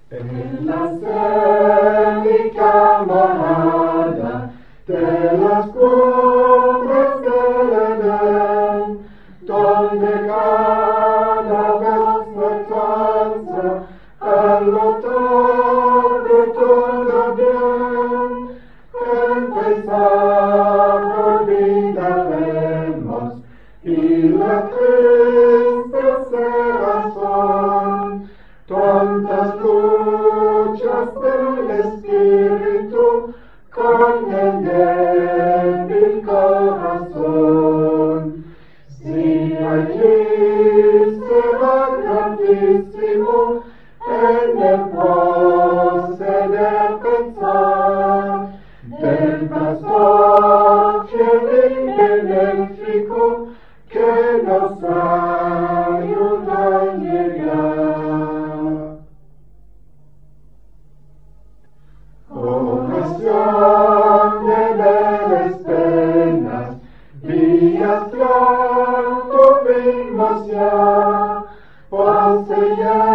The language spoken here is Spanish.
En la célica morada de las cumbres del Edén, donde cada vez me alcanza el otoño todo bien, empezar olvidaremos y la triste razón, tantas luchas del espíritu con el débil corazón. Si allí será grandísimo en el proceder pensar del pastor fiel y benéfico que nos ayuda a llegar. Oración de veras penas, vías tuvimos ya, por sellar